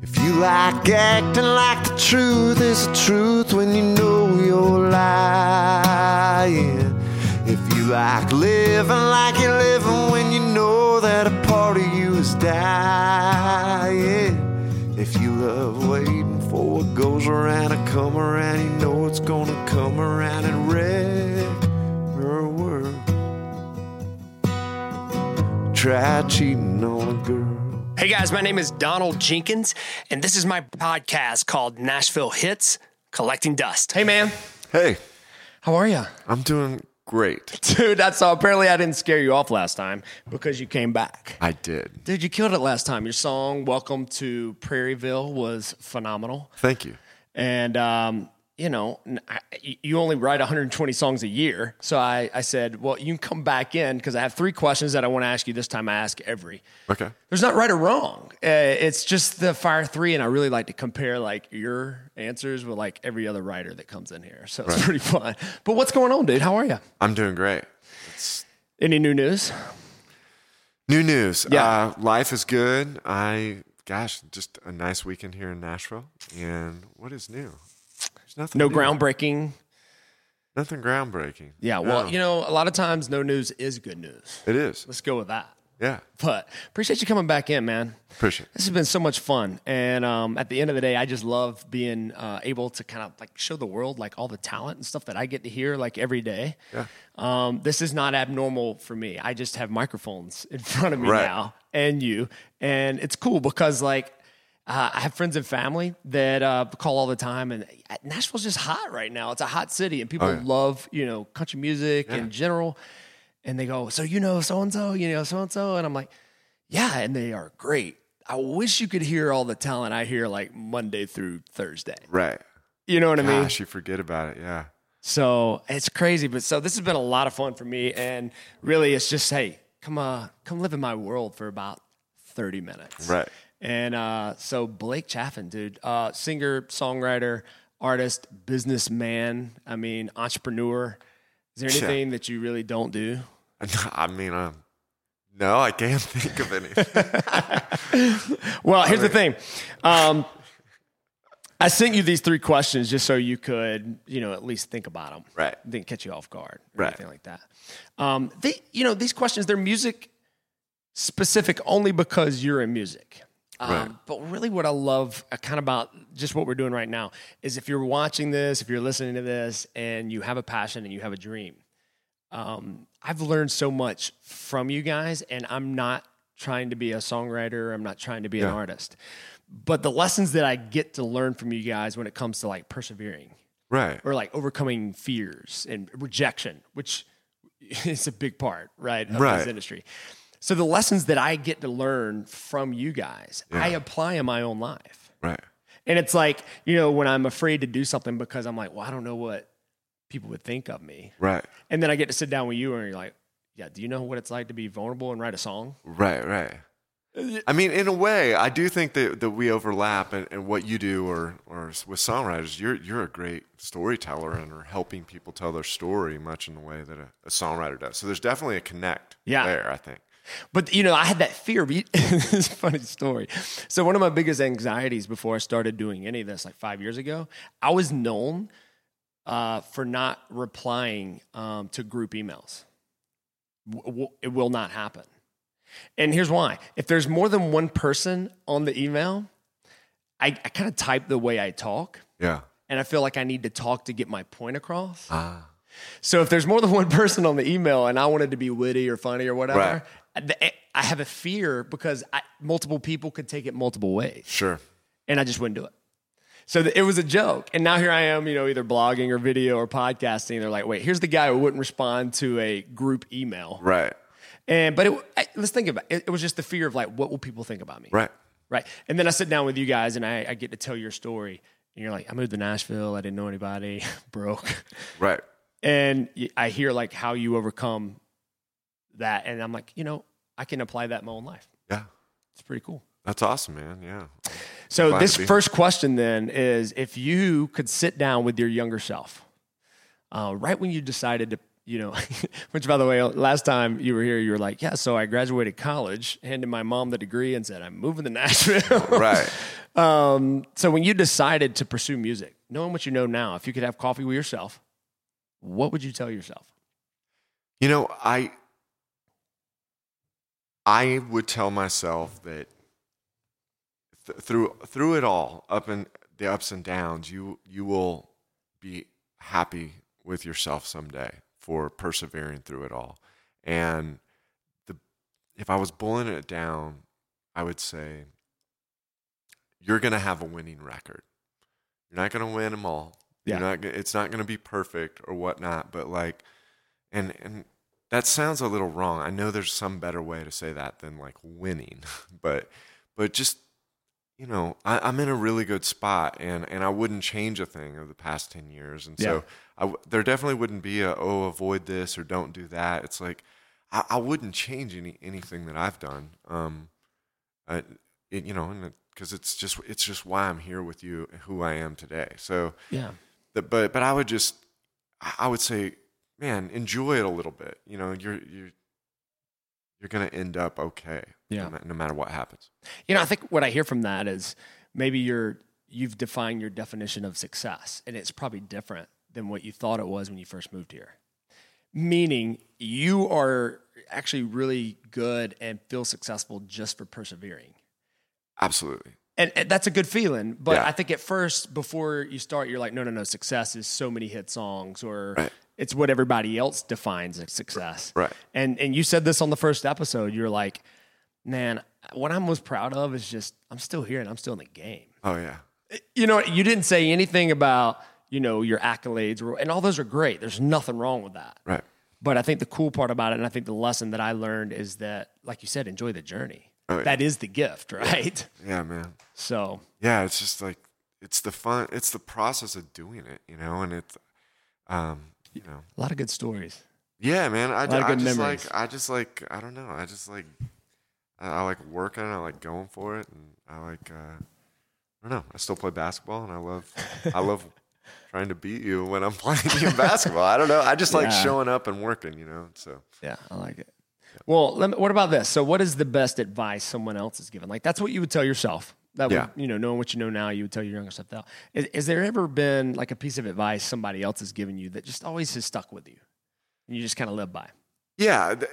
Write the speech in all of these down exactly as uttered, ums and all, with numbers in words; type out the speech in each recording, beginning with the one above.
If you like acting like the truth is the truth when you know you're lying. If you like living like you're living when you know that a part of you is dying. If you love waiting for what goes around and come around, you know it's gonna come around and wreck her world. Try cheating on a girl. Hey guys, my name is Donald Jenkins, and this is my podcast called Nashville Hits, Collecting Dust. Hey man. Hey. How are you? I'm doing great. Dude, that's all. Apparently I didn't scare you off last time because you came back. I did. Dude, you killed it last time. Your song, Welcome to Prairieville, was phenomenal. Thank you. And, um, you know, you only write one hundred twenty songs a year. So I, I said, well, you can come back in because I have three questions that I want to ask you this time. I ask every. Okay. There's not right or wrong. Uh, it's just the fire three, and I really like to compare like your answers with like every other writer that comes in here. So it's right. Pretty fun. But what's going on, dude? How are you? I'm doing great. It's... Any new news? New news. Yeah. Uh, life is good. I, gosh, just a nice weekend here in Nashville. And what is new? There's nothing No new. groundbreaking. Nothing groundbreaking. Yeah. Well, no. you know, a lot of times no news is good news. It is. Let's go with that. Yeah. But appreciate you coming back in, man. Appreciate it. This has been so much fun. And um, at the end of the day, I just love being uh, able to kind of like show the world like all the talent and stuff that I get to hear like every day. Yeah. Um, this is not abnormal for me. I just have microphones in front of me right. now and you. And it's cool because like uh, I have friends and family that uh, call all the time. And Nashville's just hot right now. It's a hot city. And people oh, yeah. love, you know, country music yeah. in general. And they go, so you know so-and-so, you know so-and-so? And I'm like, yeah, and they are great. I wish you could hear all the talent I hear like Monday through Thursday. Right. You know what Gosh, I mean? Gosh, you forget about it, yeah. So it's crazy. But so this has been a lot of fun for me. And really it's just, hey, come uh, come live in my world for about thirty minutes. Right. And uh, so Blake Chaffin, dude, uh, singer, songwriter, artist, businessman, I mean, entrepreneur. Is there anything yeah. that you really don't do? I mean, um, no, I can't think of anything. Well, here's the thing. Um, I sent you these three questions just so you could, you know, at least think about them. Right. Didn't catch you off guard or right. anything like that. Um, they, you know, these questions, they're music specific only because you're in music. Um, right. But really what I love uh, kind of about just what we're doing right now is if you're watching this, if you're listening to this and you have a passion and you have a dream, um, I've learned so much from you guys, and I'm not trying to be a songwriter. I'm not trying to be yeah. an artist, but the lessons that I get to learn from you guys when it comes to like persevering, right, or like overcoming fears and rejection, which is a big part, right, of right. this industry. So the lessons that I get to learn from you guys, yeah. I apply in my own life. Right. And it's like, you know, when I'm afraid to do something because I'm like, well, I don't know what people would think of me. Right. And then I get to sit down with you and you're like, yeah, do you know what it's like to be vulnerable and write a song? Right, right. I mean, in a way, I do think that, that we overlap, and, and what you do or or with songwriters, you're you're a great storyteller and are helping people tell their story much in the way that a, a songwriter does. So there's definitely a connect yeah. there, I think. But, you know, I had that fear. It's a funny story. So one of my biggest anxieties before I started doing any of this, like five years ago, I was known uh, for not replying um, to group emails. W- w- it will not happen. And here's why. If there's more than one person on the email, I, I kind of type the way I talk. Yeah. And I feel like I need to talk to get my point across. Ah. So if there's more than one person on the email and I wanted to be witty or funny or whatever, right. I have a fear because I, multiple people could take it multiple ways. Sure. And I just wouldn't do it. So it was a joke. And now here I am, you know, either blogging or video or podcasting. They're like, wait, here's the guy who wouldn't respond to a group email. Right. And But it, I, let's think about it. It was just the fear of like, what will people think about me? Right. Right. And then I sit down with you guys and I, I get to tell your story. And you're like, I moved to Nashville. I didn't know anybody. Broke. Right. And I hear like how you overcome that. And I'm like, you know, I can apply that in my own life. Yeah. It's pretty cool. That's awesome, man. Yeah. So Glad this first question then is if you could sit down with your younger self, uh, right when you decided to, you know, which by the way, last time you were here, you were like, yeah, so I graduated college, handed my mom the degree and said, I'm moving to Nashville. Right. Um, so when you decided to pursue music, knowing what you know now, if you could have coffee with yourself, what would you tell yourself? You know, I I would tell myself that th- through through it all, up and the ups and downs, you you will be happy with yourself someday for persevering through it all. And the if I was boiling it down, I would say you're going to have a winning record. You're not going to win them all. Yeah. You're not. It's not going to be perfect or whatnot. But like, and and that sounds a little wrong. I know there's some better way to say that than like winning. but but just you know, I, I'm in a really good spot, and and I wouldn't change a thing of the past ten years. And so Yeah. I, there definitely wouldn't be a oh avoid this or don't do that. It's like I, I wouldn't change any anything that I've done. Um, I, it, you know, because it's just it's just why I'm here with you, who I am today. So Yeah. the, but but I would just I would say, man, enjoy it a little bit. You know, you're you're you're gonna end up okay. Yeah. No, no matter what happens. You know, I think what I hear from that is maybe you're you've defined your definition of success, and it's probably different than what you thought it was when you first moved here. Meaning you are actually really good and feel successful just for persevering. Absolutely. And, and that's a good feeling. But Yeah. I think at first, before you start, you're like, no, no, no, success is so many hit songs, or Right. it's what everybody else defines as success. Right. And and you said this on the first episode. You're like, man, what I'm most proud of is just I'm still here and I'm still in the game. Oh yeah. You know, you didn't say anything about, you know, your accolades, or, and all those are great. There's nothing wrong with that. Right. But I think the cool part about it, and I think the lesson that I learned is that, like you said, enjoy the journey. Oh, yeah. That is the gift, right? Yeah, man. So Yeah, it's just like it's the fun. It's the process of doing it, you know, and it's, um, you know, a lot of good stories. yeah, man. I, lot of I good just memories. like I just like I don't know. I just like I, I like working. I like going for it, and I like uh, I don't know. I still play basketball, and I love I love trying to beat you when I'm playing you in basketball. I don't know. I just like Yeah. showing up and working, you know. So Yeah, I like it. Well, let me, what about this? So what is the best advice someone else has given? Like, that's what you would tell yourself. That Yeah. would, you know, knowing what you know now, you would tell your younger self that. Is, is there ever been like a piece of advice somebody else has given you that just always has stuck with you, and you just kind of live by? yeah, th-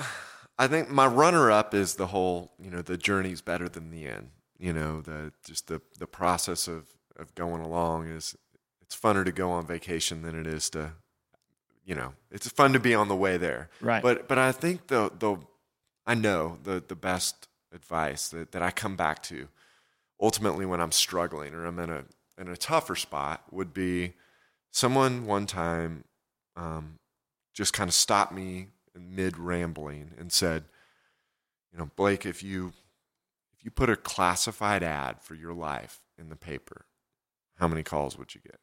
I think my runner-up is the whole, you know, the journey's better than the end. You know, the just the the process of of going along is it's funner to go on vacation than it is to, you know, it's fun to be on the way there. Right. But but I think the the I know the the best advice that, that I come back to ultimately when I'm struggling or I'm in a in a tougher spot would be someone one time um, just kind of stopped me in mid rambling and said, you know, Blake, if you if you put a classified ad for your life in the paper, how many calls would you get?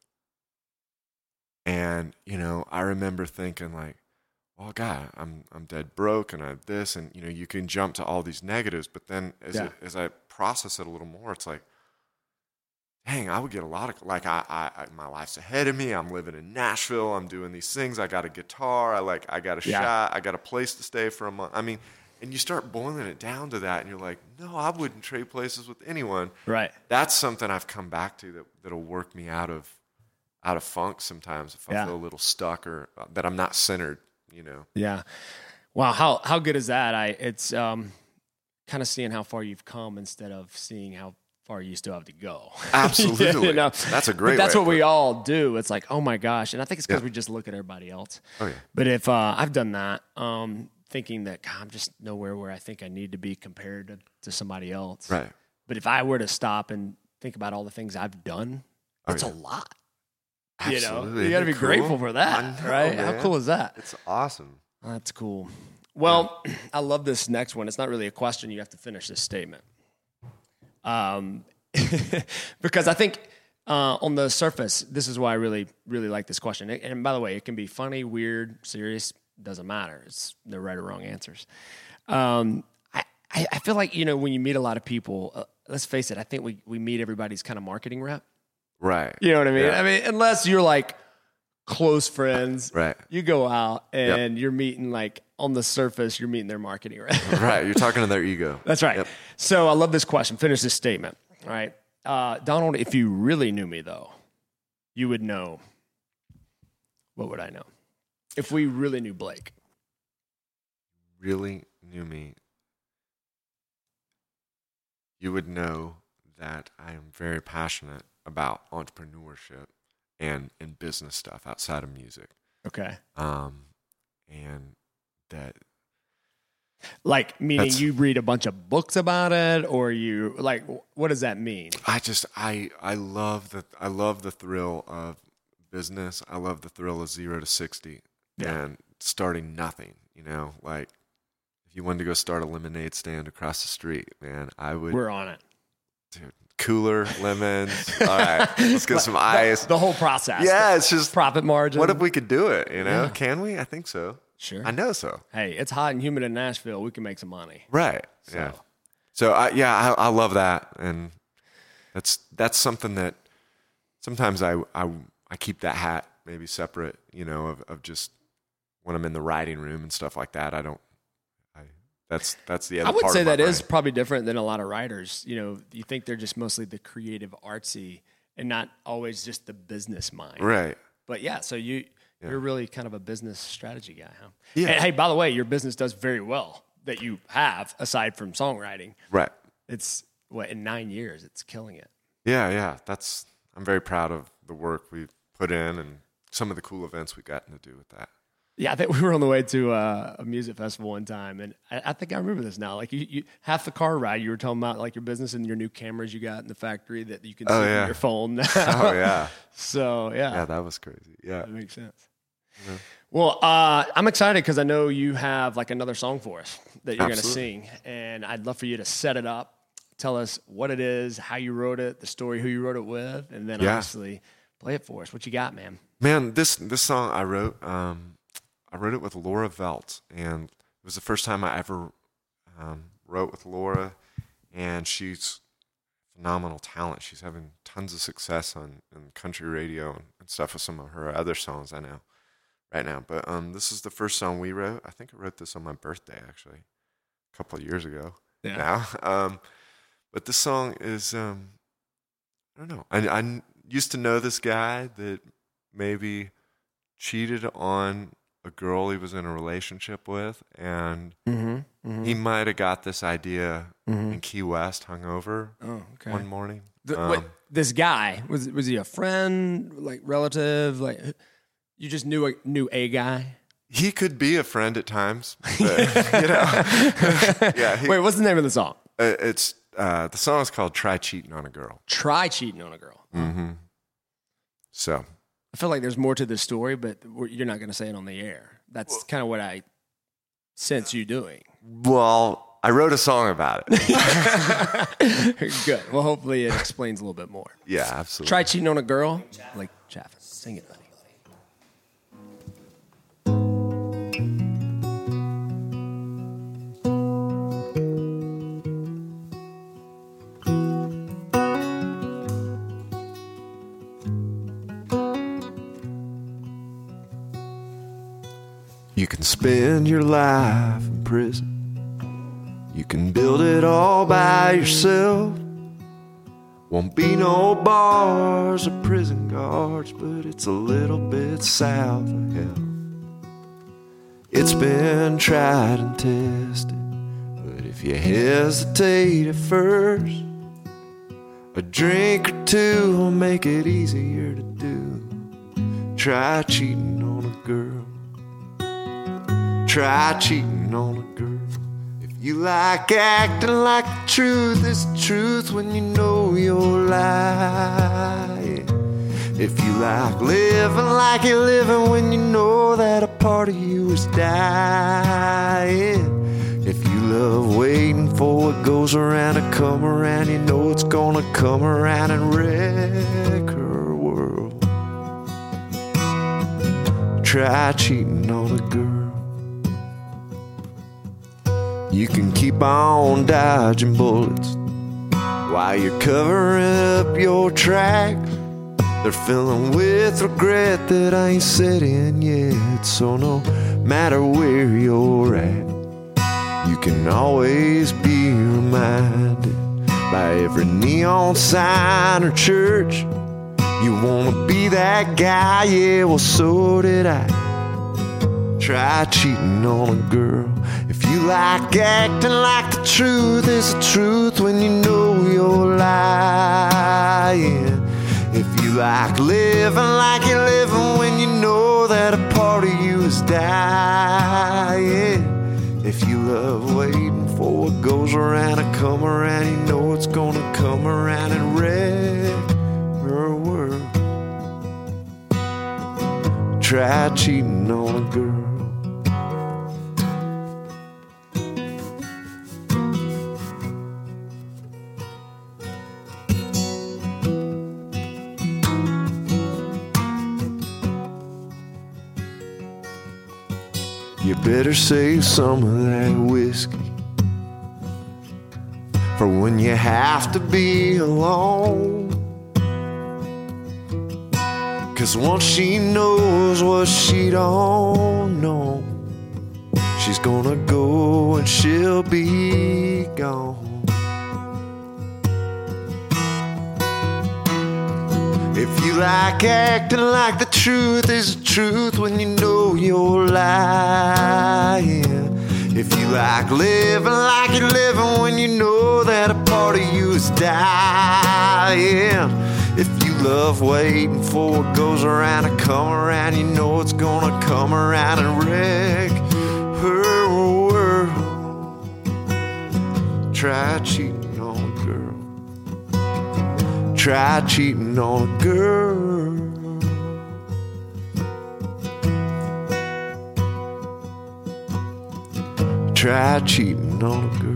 And, you know, I remember thinking like, well, God, I'm I'm dead broke and I have this, and you know, you can jump to all these negatives, but then as Yeah. it, as I process it a little more, it's like, dang, I would get a lot of like I, I, I my life's ahead of me. I'm living in Nashville. I'm doing these things. I got a guitar. I like I got a Yeah. shot. I got a place to stay for a month. I mean, and you start boiling it down to that, and you're like, no, I wouldn't trade places with anyone. Right. That's something I've come back to that that'll work me out of out of funk sometimes if I Yeah. feel a little stuck or uh, that I'm not centered. You know. Yeah. Wow. How how good is that? I it's um kind of seeing how far you've come instead of seeing how far you still have to go. Absolutely. You know? That's a great But that's way what to we put it. all do. It's like, oh my gosh. And I think it's because Yeah. we just look at everybody else. Oh, yeah. But if uh, I've done that, um, thinking that God, I'm just nowhere where I think I need to be compared to, to somebody else. Right. But if I were to stop and think about all the things I've done, Oh, it's yeah. a lot. Absolutely. You know, you got to be Isn't it grateful cool? for that, I know, right? How man. cool is that? It's awesome. That's cool. Well, I love this next one. It's not really a question. You have to finish this statement. Um, because I think uh, on the surface, this is why I really, really like this question. And, and by the way, it can be funny, weird, serious. Doesn't matter. It's the right or wrong answers. Um, I, I, I feel like, you know, when you meet a lot of people, uh, let's face it, I think we, we meet everybody's kind of marketing rep. Right. You know what I mean? Yeah. I mean, unless you're like close friends, Right. you go out and you're meeting like on the surface, you're meeting their marketing rep. Right. You're talking to their ego. That's right. Yep. So I love this question. Finish this statement. All right. Uh, Donald, if you really knew me, though, you would know. What would I know? If we really knew Blake. Really knew me, you would know that I am very passionate about entrepreneurship and, and business stuff outside of music. Okay. Um, and that... Like, meaning you read a bunch of books about it, or you, like, what does that mean? I just, I, I love the, I love the thrill of business. I love the thrill of zero to sixty yeah. and starting nothing, you know, like if you wanted to go start a lemonade stand across the street, man, I would. We're on it. Dude, cooler, lemons. All right, let's get some ice. The, the whole process. Yeah, it's just profit margin. What if we could do it, you know? Yeah. Can we? I think so. Sure. I know so. Hey, it's hot and humid in Nashville. We can make some money. Right. So. Yeah. So I, yeah, I, I love that, and that's that's something that sometimes I I I keep that hat maybe separate, you know, of, of just when I'm in the writing room and stuff like that. I don't. I that's that's the other. I would part say of my that brain. is probably different than a lot of writers. You know, you think they're just mostly the creative, artsy, and not always just the business mind. Right. But yeah, so you. Yeah. You're really kind of a business strategy guy, huh? Yeah. And hey, by the way, your business does very well that you have, aside from songwriting. Right. It's, what, in nine years, it's killing it. Yeah, yeah. That's I'm very proud of the work we've put in and some of the cool events we've gotten to do with that. Yeah, I think we were on the way to uh, a music festival one time, and I, I think I remember this now. Like, you, you half the car ride, you were talking about, like, your business and your new cameras you got in the factory that you can see oh, yeah. on your phone now. Oh, yeah. So, yeah. Yeah, that was crazy. Yeah. That makes sense. Yeah. Well, uh, I'm excited because I know you have like another song for us that you're going to Absolutely. sing, and I'd love for you to set it up, tell us what it is, how you wrote it, the story, who you wrote it with, and then Yeah. obviously play it for us. What you got, man? Man, this this song I wrote, um, I wrote it with Laura Velt, and it was the first time I ever um, wrote with Laura, and she's phenomenal talent. She's having tons of success on, on country radio and, and stuff with some of her other songs I know right now. But um, this is the first song we wrote. I think I wrote this on my birthday, actually, a couple of years ago Yeah. now. Um, but this song is, um, I don't know. I, I used to know this guy that maybe cheated on a girl he was in a relationship with, and Mm-hmm. Mm-hmm. he might have got this idea Mhm. in Key West hungover Oh, okay. one morning. The, Um, wait, this guy was was he a friend, like relative, like you just knew a knew a guy? he could be a friend at times, but, you know. yeah. He, Wait, what's the name of the song? uh, it's uh, the song is called "Try Cheating on a Girl." Try cheating on a girl. Mm-hmm. So I feel like there's more to this story, but we're, you're not going to say it on the air. That's kind of what I sense you doing. Well, I wrote a song about it. Good. Well, hopefully it explains a little bit more. Yeah, absolutely. Try cheating on a girl, like Chaffin. Sing it, buddy. You can spend your life in prison. You can build it all by yourself. Won't be no bars or prison guards, but it's a little bit south of hell. It's been tried and tested, but if you hesitate at first, a drink or two will make it easier to do. Try cheating on a girl. Try cheating on a girl. If you like acting like the truth is the truth when you know you're lying. If you like living like you're living when you know that a part of you is dying. If you love waiting for what goes around to come around, you know it's gonna come around and wreck her world. Try cheating on a girl. You can keep on dodging bullets while you're covering up your tracks. They're filling with regret that ain't set in yet. So no matter where you're at, you can always be reminded by every neon sign or church. You wanna be that guy, yeah, well, so did I. Try cheating on a girl. If you like acting like the truth is the truth when you know you're lying. If you like living like you're living when you know that a part of you is dying. If you love waiting for what goes around to come around, you know it's gonna come around and wreck your world. Try cheating on a girl. You better save some of that whiskey for when you have to be alone. 'Cause once she knows what she don't know, she's gonna go and she'll be gone. If you like acting like the truth is the truth when you know you're lying. If you like living like you're living when you know that a part of you is dying. If you love waiting for what goes around to come around, you know it's gonna come around and wreck her world. Try cheating on a girl. Try cheating on a girl. Try cheating on a girl.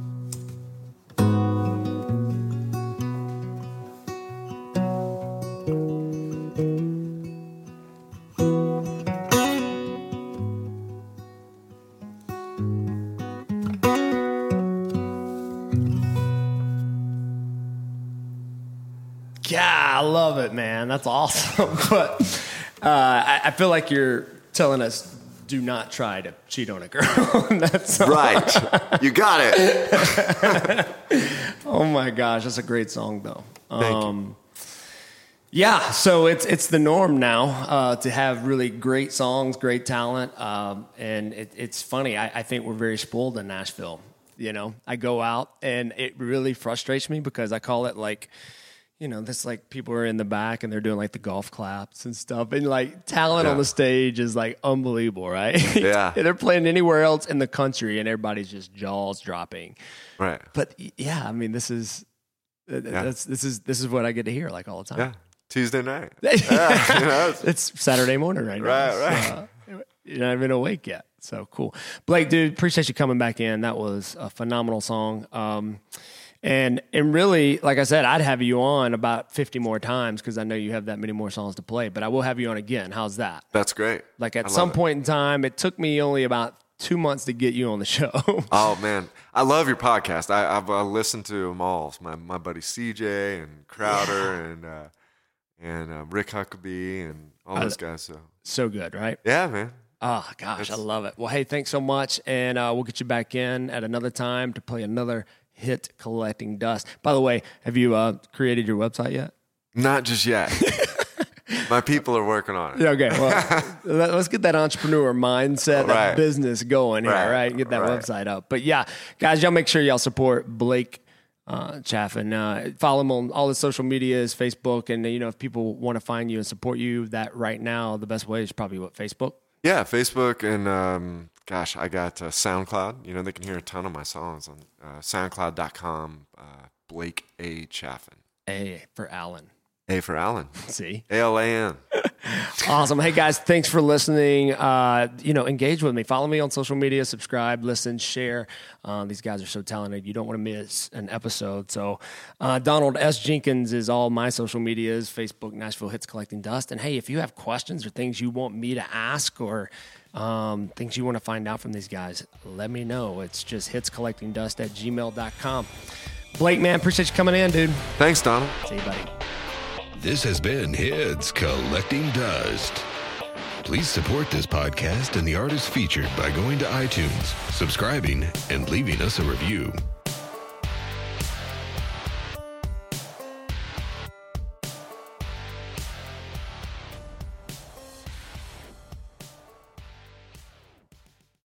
Yeah, I love it, man. That's awesome. But uh, I, I feel like you're telling us, do not try to cheat on a girl. That's right. You got it. Oh my gosh, that's a great song, though. Thank um, you. Yeah, so it's it's the norm now uh, to have really great songs, great talent, um, and it, it's funny. I, I think we're very spoiled in Nashville. You know, I go out and it really frustrates me because I call it like, you know, this like people are in the back and they're doing like the golf claps and stuff. And like talent yeah. on the stage is like unbelievable, right? Yeah. They're playing anywhere else in the country and everybody's just jaws dropping. Right. But yeah, I mean, this is, yeah. that's, this is, this is what I get to hear like all the time. Yeah. Tuesday night. yeah, you know, it's, it's Saturday morning right now. Right, right. So, uh, you're not even awake yet. So cool. Blake, dude, appreciate you coming back in. That was a phenomenal song. Um, And and really, like I said, I'd have you on about fifty more times because I know you have that many more songs to play. But I will have you on again. How's that? That's great. Like at I some love point in time, it took me only about two months to get you on the show. Oh, man. I love your podcast. I, I've uh, listened to them all. My my buddy C J and Crowder yeah. and uh, and uh, Rick Huckabee and all those guys. So So good, right? Yeah, man. Oh, gosh, It's, I love it. Well, hey, thanks so much. And uh, we'll get you back in at another time to play another hit, Collecting Dust. By the way, have you uh, created your website yet? Not just yet. My people are working on it. Okay, well, let's get that entrepreneur mindset, that right. business going here, right? right? Get that right. website up. But yeah, guys, y'all make sure y'all support Blake uh, Chaffin. Uh, follow him on all the social medias, Facebook, and you know if people want to find you and support you, that right now the best way is probably what, Facebook. Yeah, Facebook and um, gosh, I got uh, SoundCloud. You know, they can hear a ton of my songs on uh, SoundCloud dot com. Uh, Blake A. Chaffin. A for Alan. A for Alan. See? A L A N. Awesome. Hey, guys, thanks for listening. Uh, you know, engage with me. Follow me on social media. Subscribe, listen, share. Uh, these guys are so talented. You don't want to miss an episode. So uh, Donald S. Jenkins is all my social medias, Facebook, Nashville Hits Collecting Dust. And, hey, if you have questions or things you want me to ask or um, things you want to find out from these guys, let me know. It's just hitscollectingdust at gmail dot com. Blake, man, appreciate you coming in, dude. Thanks, Donald. See you, buddy. This has been Hits Collecting Dust. Please support this podcast and the artists featured by going to iTunes, subscribing, and leaving us a review.